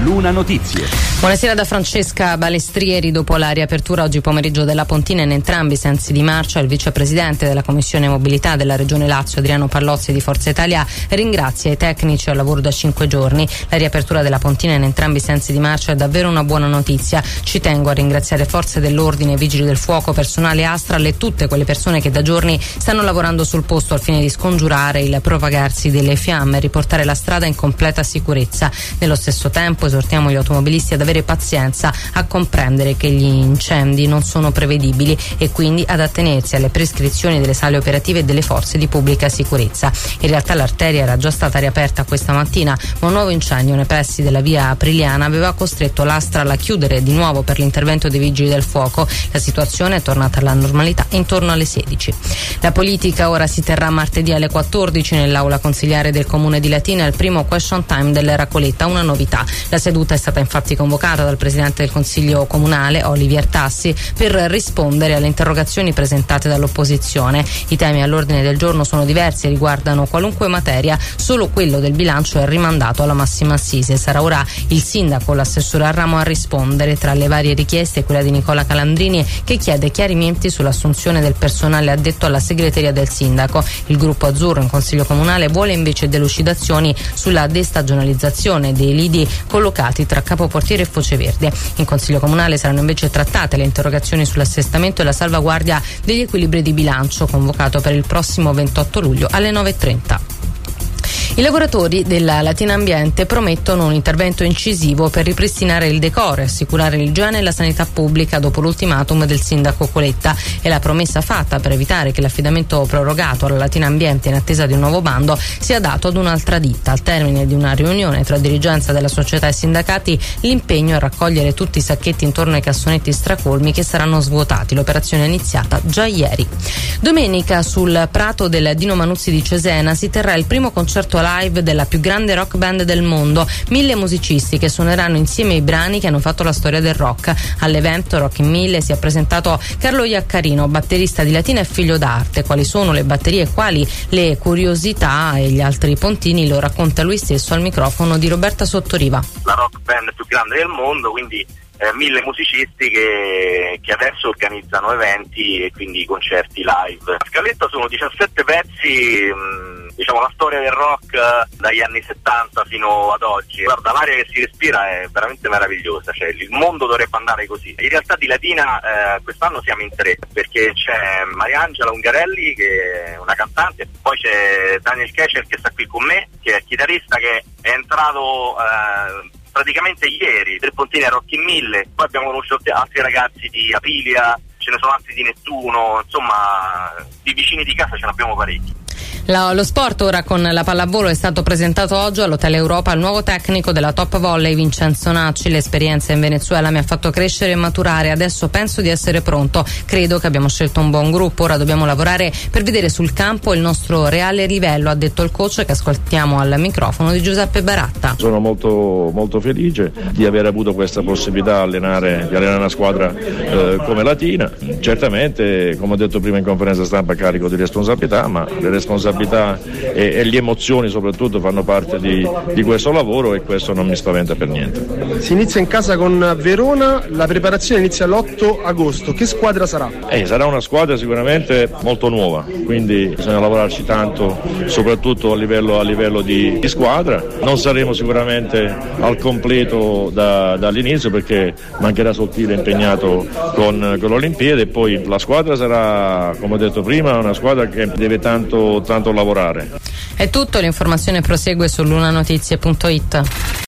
Luna Notizie. Buonasera da Francesca Balestrieri. Dopo la riapertura oggi pomeriggio della Pontina in entrambi i sensi di marcia, il vicepresidente della Commissione Mobilità della Regione Lazio, Adriano Pallozzi di Forza Italia, ringrazia i tecnici al lavoro da 5 giorni. La riapertura della Pontina in entrambi i sensi di marcia è davvero una buona notizia. Ci tengo a ringraziare forze dell'ordine, vigili del fuoco, personale Astral e tutte quelle persone che da giorni stanno lavorando sul posto al fine di scongiurare il propagarsi delle fiamme e riportare la strada in completa sicurezza. Nello stesso tempo esortiamo gli automobilisti ad avere pazienza, a comprendere che gli incendi non sono prevedibili e quindi ad attenersi alle prescrizioni delle sale operative e delle forze di pubblica sicurezza. In realtà l'arteria era già stata riaperta questa mattina, ma un nuovo incendio nei pressi della via Apriliana aveva costretto l'Astral a chiudere di nuovo per l'intervento dei vigili del fuoco. La situazione è tornata alla normalità intorno alle 16. La politica ora si terrà martedì alle 14 nell'aula consigliare del comune di Latina, il primo question time dell'era Coletta, una novità. La seduta è stata infatti convocata dal presidente del consiglio comunale Olivier Tassi per rispondere alle interrogazioni presentate dall'opposizione. I temi all'ordine del giorno sono diversi e riguardano qualunque materia, solo quello del bilancio è rimandato alla massima assise. Sarà ora il sindaco, l'assessore al ramo, a rispondere. Tra le varie richieste quella di Nicola Calandrini, che chiede chiarimenti sull'assunzione del personale addetto alla segreteria del sindaco. Il gruppo azzurro in consiglio comunale vuole invece delucidazioni sulla destagionalizzazione dei lidi collocati tra Capoportiere e Foce Verde. In consiglio comunale saranno invece trattate le interrogazioni sull'assestamento e la salvaguardia degli equilibri di bilancio, convocato per il prossimo 28 luglio alle 9:30. I lavoratori della Latina Ambiente promettono un intervento incisivo per ripristinare il decoro e assicurare l'igiene e la sanità pubblica dopo l'ultimatum del sindaco Coletta. È la promessa fatta per evitare che l'affidamento prorogato alla Latina Ambiente in attesa di un nuovo bando sia dato ad un'altra ditta. Al termine di una riunione tra dirigenza della società e sindacati, l'impegno è a raccogliere tutti i sacchetti intorno ai cassonetti stracolmi che saranno svuotati. L'operazione è iniziata già ieri. Domenica sul prato del Dino Manuzzi di Cesena si terrà il primo concerto live della più grande rock band del mondo, 1000 musicisti che suoneranno insieme i brani che hanno fatto la storia del rock. All'evento Rock in 1000 si è presentato Carlo Iaccarino, batterista di Latina e figlio d'arte. Quali sono le batterie e quali le curiosità e gli altri pontini lo racconta lui stesso al microfono di Roberta Sottoriva. La rock band più grande del mondo, quindi 1000 musicisti che adesso organizzano eventi e quindi concerti live. La scaletta sono 17 pezzi, diciamo la storia del rock dagli anni 70 fino ad oggi. Guarda, l'aria che si respira è veramente meravigliosa, cioè il mondo dovrebbe andare così. In realtà di Latina quest'anno siamo in 3, perché c'è Mariangela Ungarelli che è una cantante, poi c'è Daniel Kecher che sta qui con me, che è chitarrista, che è entrato praticamente ieri, 3 pontini a Rock in 1000, poi abbiamo conosciuto altri ragazzi di Aprilia, ce ne sono altri di Nettuno, insomma di vicini di casa ce ne abbiamo parecchi. Lo sport ora con la pallavolo è stato presentato oggi all'Hotel Europa il nuovo tecnico della Top Volley, Vincenzo Nacci. L'esperienza in Venezuela mi ha fatto crescere e maturare, adesso penso di essere pronto, credo che abbiamo scelto un buon gruppo, ora dobbiamo lavorare per vedere sul campo il nostro reale livello, ha detto il coach, che ascoltiamo al microfono di Giuseppe Baratta. Sono molto felice di aver avuto questa possibilità di allenare una squadra come Latina. Certamente, come ho detto prima in conferenza stampa, carico di responsabilità, ma le responsabilità e le emozioni soprattutto fanno parte di questo lavoro, e questo non mi spaventa per niente. Si inizia in casa con Verona, la preparazione inizia l'8 agosto. Che squadra sarà? Sarà una squadra sicuramente molto nuova, quindi bisogna lavorarci tanto, soprattutto a livello di squadra. Non saremo sicuramente al completo dall'inizio, perché mancherà Sottile impegnato con l'Olimpiade, e poi la squadra sarà, come ho detto prima, una squadra che deve tanto lavorare. È tutto, l'informazione prosegue su lunanotizie.it.